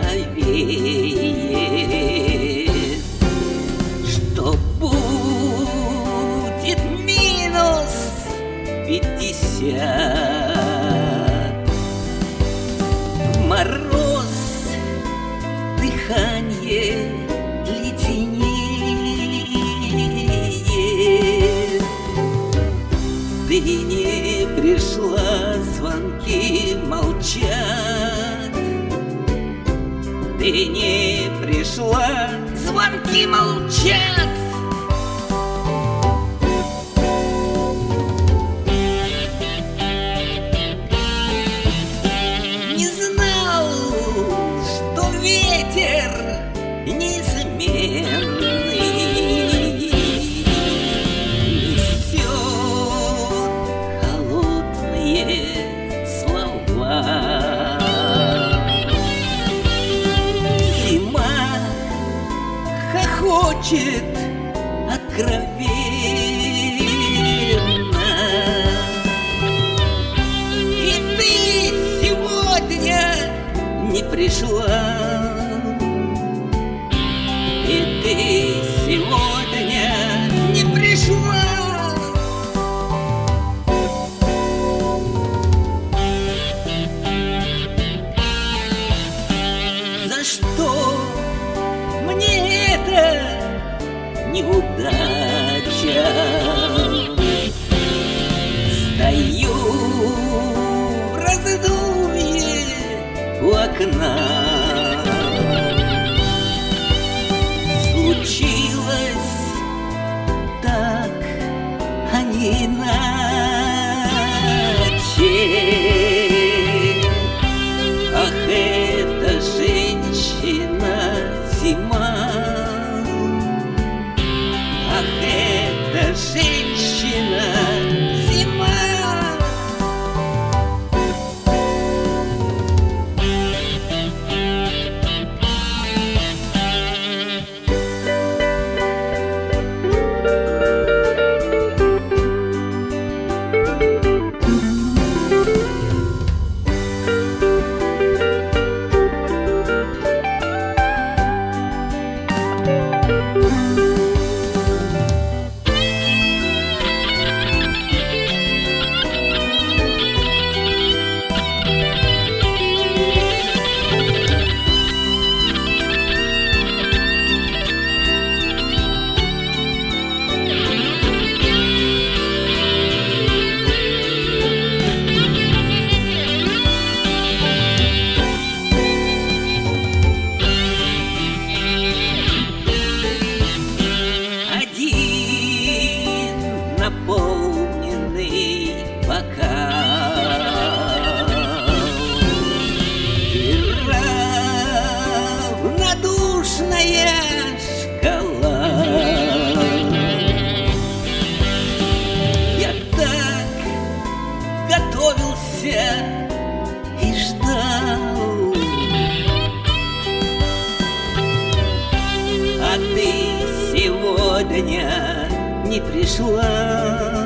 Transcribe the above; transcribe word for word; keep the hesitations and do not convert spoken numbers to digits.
новее, что будет минус пятьдесят. Мороз, дыхание леденеет. Ты не пришла, звонки молчат. Ты не пришла, звонки молчат. Не знал, что ветер неизменный несет холодные слова. Зима хохочет откровенно, и ты сегодня не пришла. И ты сегодня не пришла. За что мне эта неудача? Стою в раздумье у окна. Случилось так, а не иначе. Ах, эта женщина зима. Ах, эта женщина зима. Наполненный бокал и равнодушная шкала. Я так готовился и ждал, а ты сегодня не пришла.